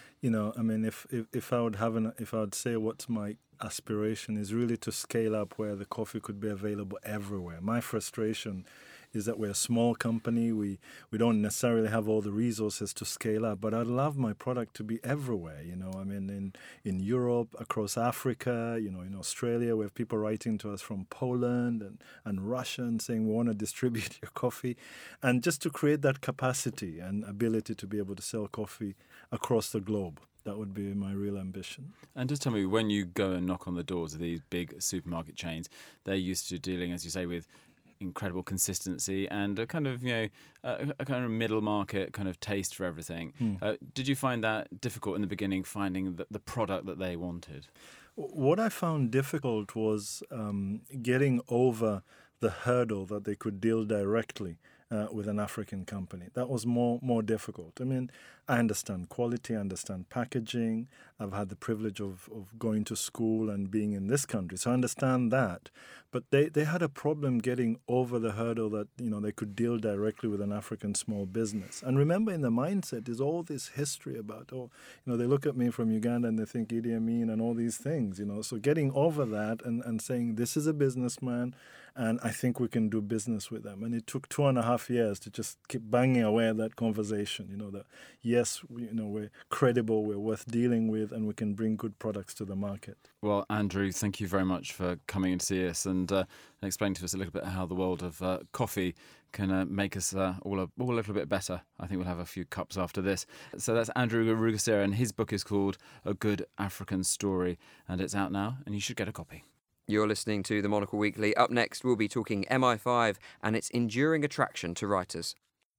I mean, if I would say what's my aspiration is really to scale up where the coffee could be available everywhere. My frustration is that we're a small company. We don't necessarily have all the resources to scale up, but I'd love my product to be everywhere. I mean, in Europe, across Africa, in Australia, we have people writing to us from Poland and Russia and saying we want to distribute your coffee. And just to create that capacity and ability to be able to sell coffee across the globe. That would be my real ambition. And just tell me, when you go and knock on the doors of these big supermarket chains, they're used to dealing, as you say, with incredible consistency and a kind of, a kind of middle market kind of taste for everything. Did you find that difficult in the beginning, finding the product that they wanted? What I found difficult was getting over the hurdle that they could deal directly with an African company. That was more difficult. I mean, I understand quality, I understand packaging. I've had the privilege of going to school and being in this country, so I understand that. But they had a problem getting over the hurdle that, they could deal directly with an African small business. And remember, in the mindset is all this history about, they look at me from Uganda and they think Idi Amin and all these things, So getting over that and saying, this is a businessman, and I think we can do business with them. And it took 2.5 years to just keep banging away at that conversation, that yes, we're credible, we're worth dealing with, and we can bring good products to the market. Well, Andrew, thank you very much for coming in to see us and explaining to us a little bit how the world of coffee can make us all a little bit better. I think we'll have a few cups after this. So that's Andrew Ruggisera, and his book is called A Good African Story, and it's out now, and you should get a copy. You're listening to The Monocle Weekly. Up next, we'll be talking MI5 and its enduring attraction to writers.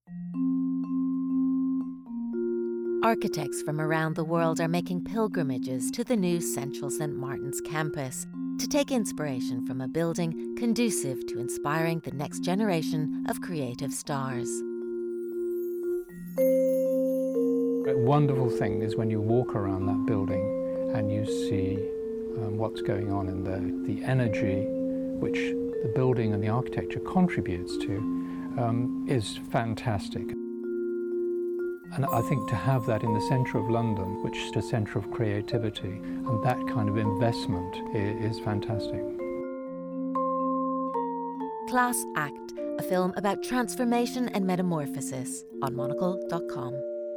Architects from around the world are making pilgrimages to the new Central St. Martin's campus to take inspiration from a building conducive to inspiring the next generation of creative stars. wonderful thing is when you walk around that building and you see what's going on in there. The energy which the building and the architecture contributes to is fantastic. And I think to have that in the centre of London, which is a centre of creativity, and that kind of investment is fantastic. Class Act, a film about transformation and metamorphosis on monocle.com.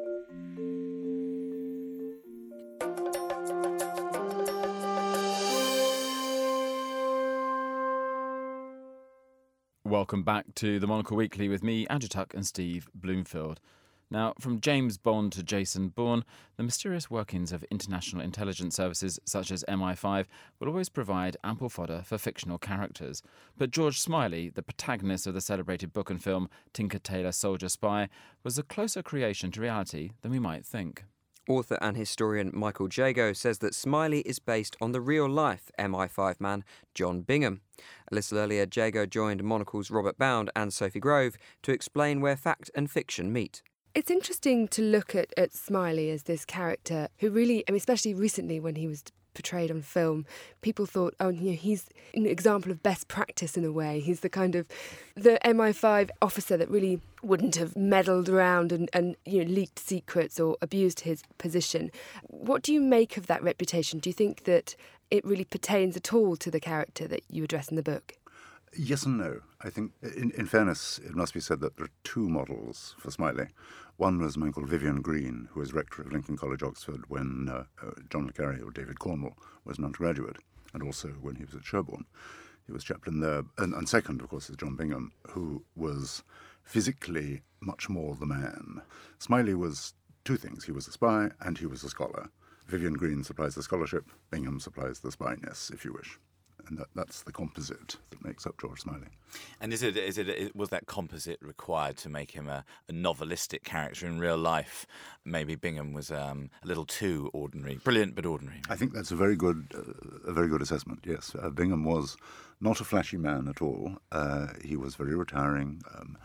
Welcome back to the Monocle Weekly with me, Andrew Tuck, and Steve Bloomfield. Now, from James Bond to Jason Bourne, the mysterious workings of international intelligence services such as MI5 will always provide ample fodder for fictional characters. But George Smiley, the protagonist of the celebrated book and film Tinker Tailor Soldier Spy, was a closer creation to reality than we might think. Author and historian Michael Jago says that Smiley is based on the real-life MI5 man John Bingham. A little earlier, Jago joined Monocle's Robert Bound and Sophie Grove to explain where fact and fiction meet. It's interesting to look at Smiley as this character who really, I mean, especially recently when he was portrayed on film, people thought, oh, you know, he's an example of best practice in a way. He's the kind of the MI5 officer that really wouldn't have meddled around and you know, leaked secrets or abused his position. What do you make of that reputation? Do you think that it really pertains at all to the character that you address in the book? Yes and no. I think, in fairness, it must be said that there are two models for Smiley. One was a man called Vivian Green, who was rector of Lincoln College, Oxford, when John le Carré or David Cornwell was an undergraduate, and also when he was at Sherborne. He was chaplain there. And second, of course, is John Bingham, who was physically much more the man. Smiley was two things. He was a spy and he was a scholar. Vivian Green supplies the scholarship, Bingham supplies the spyness, if you wish. And that's the composite that makes up George Smiley. And was that composite required to make him a novelistic character in real life? Maybe Bingham was a little too ordinary, brilliant but ordinary. I think that's a very good assessment. Yes, Bingham was not a flashy man at all. He was very retiring.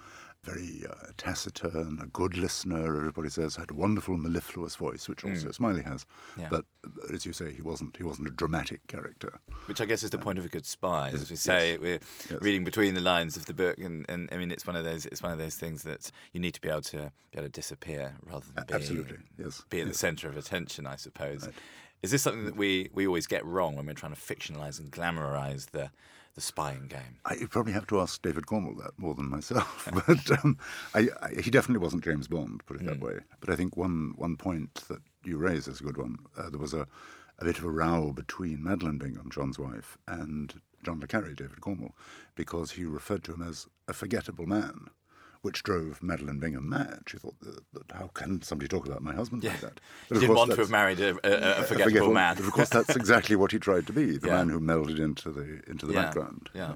Very taciturn, a good listener, everybody says, had a wonderful mellifluous voice, which also Smiley has. Yeah. But as you say, he wasn't a dramatic character. Which I guess is the point of a good spy. As we say, we're reading between the lines of the book, and I mean, it's one of those things that you need to be able to disappear rather than be in the centre of attention, I suppose. Right. Is this something that we always get wrong when we're trying to fictionalise and glamorise the spying game? You probably have to ask David Cornwell that more than myself. But he definitely wasn't James Bond, put it that way. But I think one point that you raise is a good one. There was a bit of a row between Madeleine Bingham, John's wife, and John le Carré, David Cornwell, because he referred to him as a forgettable man, which drove Madeleine Bingham mad. She thought, that how can somebody talk about my husband like that? But he didn't want to have married a forgettable man. But of course, that's exactly what he tried to be, the man who melded into the background. Yeah.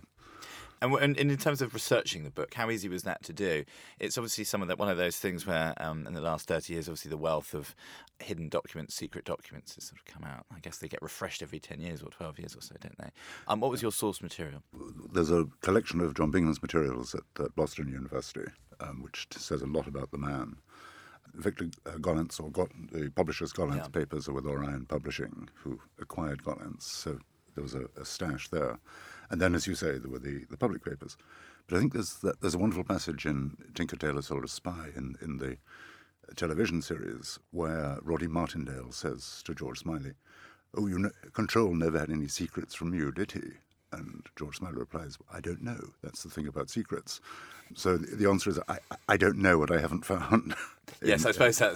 And in terms of researching the book, how easy was that to do? It's obviously one of those things where in the last 30 years, obviously the wealth of hidden documents, secret documents has sort of come out. I guess they get refreshed every 10 years or 12 years or so, don't they? What was your source material? There's a collection of John Bingham's materials at Boston University, which says a lot about the man. Victor Gollancz, the publisher's Gollancz papers are with Orion Publishing, who acquired Gollancz, so there was a stash there. And then, as you say, there were the public papers. But I think there's a wonderful passage in Tinker Tailor Soldier Spy in the television series where Roddy Martindale says to George Smiley, "Oh, Control never had any secrets from you, did he?" And George Smiley replies, "I don't know. That's the thing about secrets." So the answer is, I don't know what I haven't found. Yes, I suppose that's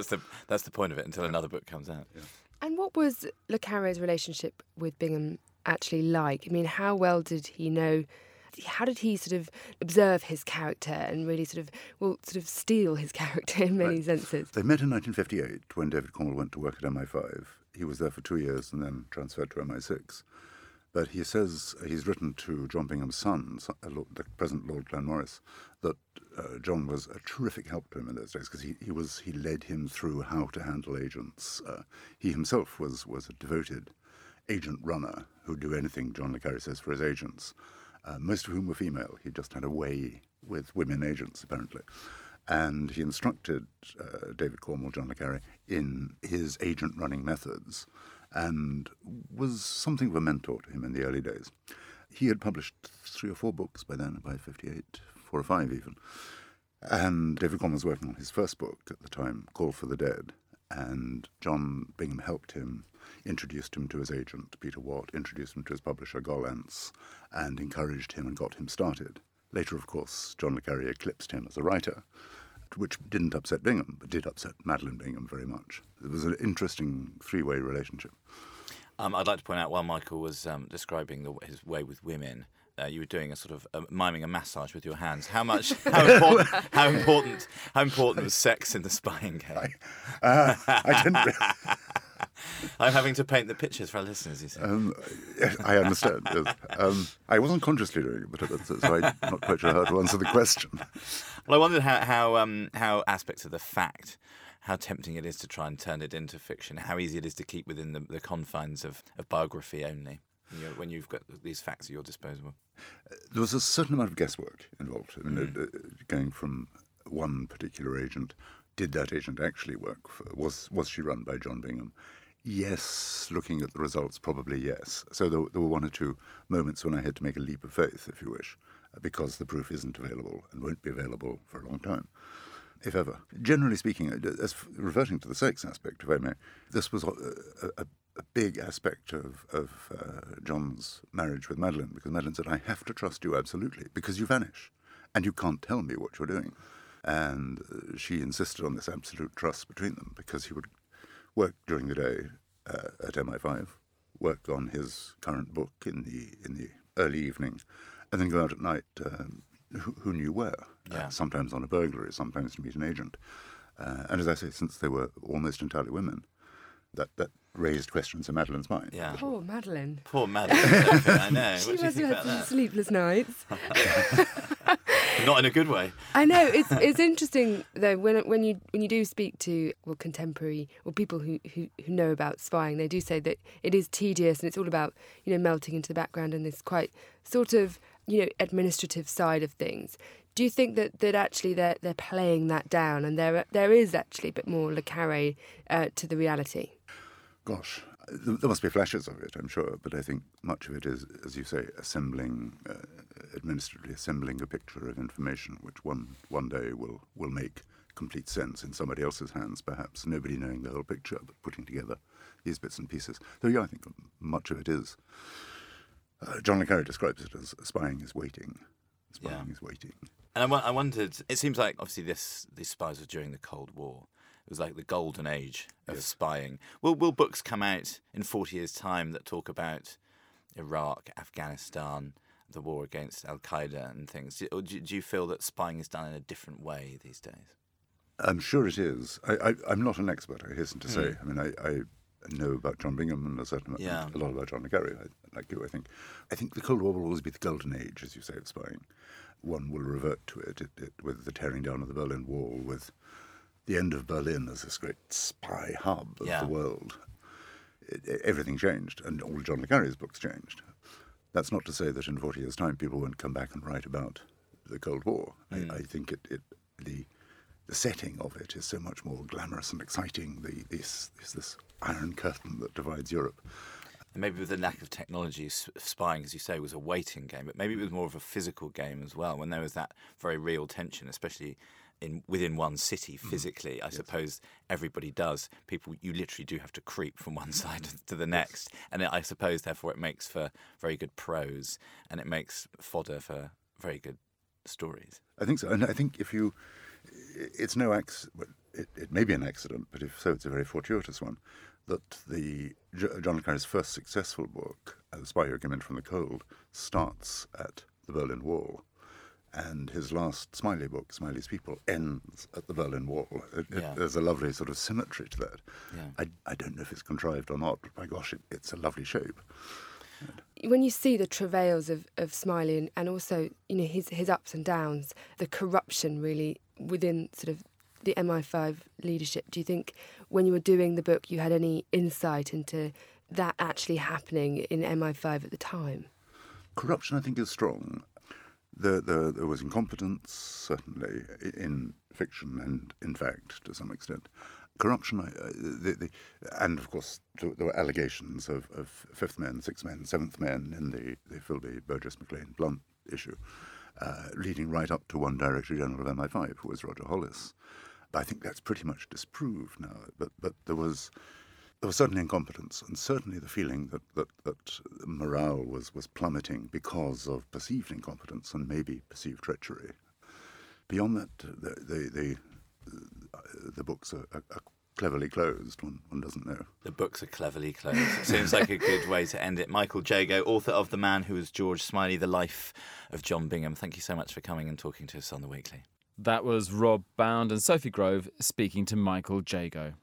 the point of it until another book comes out. Yeah. And what was le Carré's relationship with Bingham actually like? I mean, how well did he know? How did he sort of observe his character and really sort of steal his character in many senses? They met in 1958 when David Cornwell went to work at MI5. He was there for 2 years and then transferred to MI6. But he says he's written to John Bingham's son, the present Lord Glenmorris, that John was a terrific help to him in those days because he led him through how to handle agents. He himself was a devoted agent runner who'd do anything John le Carré says for his agents, most of whom were female. He just had a way with women agents, apparently. And he instructed David Cornwell, John le Carré, in his agent-running methods and was something of a mentor to him in the early days. He had published 3 or 4 books by then, by 58, 4 or 5 even. And David Cornwell was working on his first book at the time, Call for the Dead. And John Bingham helped him, introduced him to his agent, Peter Watt, introduced him to his publisher, Gollancz, and encouraged him and got him started. Later, of course, John le Carré eclipsed him as a writer, which didn't upset Bingham, but did upset Madeleine Bingham very much. It was an interesting 3-way relationship. I'd like to point out, while Michael was describing his way with women, you were doing a sort of miming a massage with your hands. How important was sex in the spying game? I didn't. I'm having to paint the pictures for our listeners, you see. I understand. Yes. I wasn't consciously doing it, so I'm not quite sure how to answer the question. Well, I wondered how aspects of the fact, how tempting it is to try and turn it into fiction, how easy it is to keep within the confines of biography only, when you've got these facts at your disposal. There was a certain amount of guesswork involved. I mean, going from one particular agent. Did that agent actually work? Was she run by John Bingham? Yes. Looking at the results, probably yes. So there were 1 or 2 moments when I had to make a leap of faith, if you wish, because the proof isn't available and won't be available for a long time, if ever. Generally speaking, as reverting to the sex aspect, if I may, this was a big aspect of John's marriage with Madeleine, because Madeleine said, I have to trust you absolutely, because you vanish, and you can't tell me what you're doing. And she insisted on this absolute trust between them, because he would work during the day at MI5, work on his current book in the early evening, and then go out at night, who knew where, sometimes on a burglary, sometimes to meet an agent. And as I say, since they were almost entirely women, that raised questions in Madeleine's mind. Yeah. Poor Madeleine. Poor Madeleine. I know. She must have had some sleepless nights. Not in a good way. I know. It's interesting though when you do speak to contemporary or people who know about spying, they do say that it is tedious and it's all about melting into the background and this quite sort of administrative side of things. Do you think that actually they're playing that down and there is actually a bit more le Carré to the reality? Gosh, there must be flashes of it, I'm sure, but I think much of it is, as you say, administratively assembling a picture of information which one day will make complete sense in somebody else's hands, perhaps, nobody knowing the whole picture, but putting together these bits and pieces. So yeah, I think much of it is. John le Carré describes it as spying is waiting. Spying is waiting. And I wondered, it seems like obviously these spies were during the Cold War. It was like the golden age of spying. Will books come out in 40 years' time that talk about Iraq, Afghanistan, the war against Al-Qaeda and things? Or do you feel that spying is done in a different way these days? I'm sure it is. I'm not an expert, I hasten to say. I mean, I know about John Bingham and a lot about John le Carré, like you, I think. I think the Cold War will always be the golden age, as you say, of spying. One will revert to it with the tearing down of the Berlin Wall, with the end of Berlin as this great spy hub of the world. Everything changed, and all John le Carré's books changed. That's not to say that in 40 years' time people won't come back and write about the Cold War. I think the setting of it is so much more glamorous and exciting. This iron curtain that divides Europe. And maybe with the lack of technology, spying, as you say, was a waiting game, but maybe it was more of a physical game as well, when there was that very real tension, especially within one city physically. I suppose everybody does. You literally do have to creep from one side to the next. And I suppose, therefore, it makes for very good prose and it makes fodder for very good stories. I think so. And I think it's no accident, it may be an accident, but if so, it's a very fortuitous one, that John le Carré's first successful book, The Spy Who Came In From the Cold, starts at the Berlin Wall. And his last Smiley book, Smiley's People, ends at the Berlin Wall. There's a lovely sort of symmetry to that. Yeah. I don't know if it's contrived or not, but by gosh, it's a lovely shape. When you see the travails of Smiley and also his ups and downs, the corruption really within sort of the MI5 leadership, do you think when you were doing the book you had any insight into that actually happening in MI5 at the time? Corruption, I think, is strong. There was incompetence, certainly, in fiction and in fact, to some extent. Corruption, and of course there were allegations of fifth men, sixth men, seventh men in the Philby, Burgess, Maclean, Blunt issue, leading right up to one Director General of MI5, who was Roger Hollis. I think that's pretty much disproved now, but there was certainly incompetence, and certainly the feeling that morale was plummeting because of perceived incompetence and maybe perceived treachery. Beyond that, the books are cleverly closed. One doesn't know. The books are cleverly closed. It seems like a good way to end it. Michael Jago, author of The Man Who Was George Smiley, The Life of John Bingham. Thank you so much for coming and talking to us on The Weekly. That was Rob Bound and Sophie Grove speaking to Michael Jago.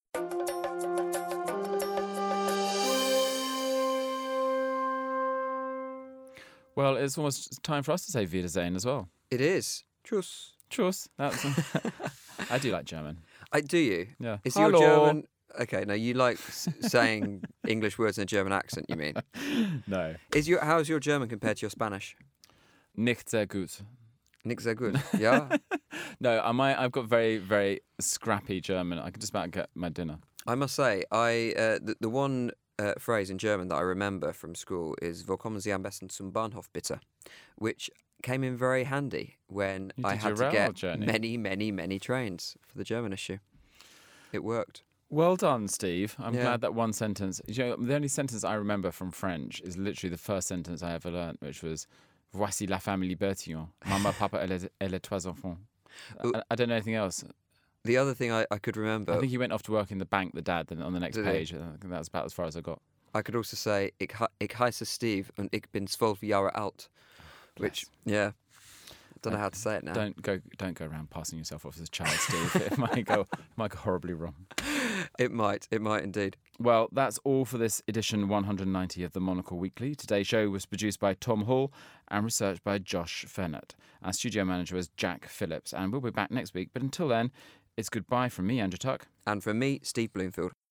Well, it's almost time for us to say Wiedersehen as well. It is. Tschüss. Tschüss. I do like German. Do you? Yeah. Is Hallo. your German... Okay, now you like saying English words in a German accent, you mean? No. How's your German compared to your Spanish? Nicht sehr gut. Nicht sehr gut, yeah? No, I've got very, very scrappy German. I can just about get my dinner. I must say, the one phrase in German that I remember from school is "Wo kommen Sie am besten zum Bahnhof bitte?", which came in very handy when I had to get many, many, many trains for the German issue. It worked. Well done, Steve. I'm glad that one sentence... the only sentence I remember from French is literally the first sentence I ever learnt, which was "Voici la famille Bertillon. Maman, papa et les trois enfants." I don't know anything else. The other thing I could remember... I think he went off to work in the bank, the dad, then on the next page. I think that was about as far as I got. I could also say, ich heiße Steve und ich bin 12 Jahre alt. Which, I don't know how to say it now. Don't go around passing yourself off as a child, Steve. It might go horribly wrong. It might indeed. Well, that's all for this edition 190 of the Monocle Weekly. Today's show was produced by Tom Hall and researched by Josh Fennett. Our studio manager was Jack Phillips, and we'll be back next week. But until then, it's goodbye from me, Andrew Tuck. And from me, Steve Bloomfield.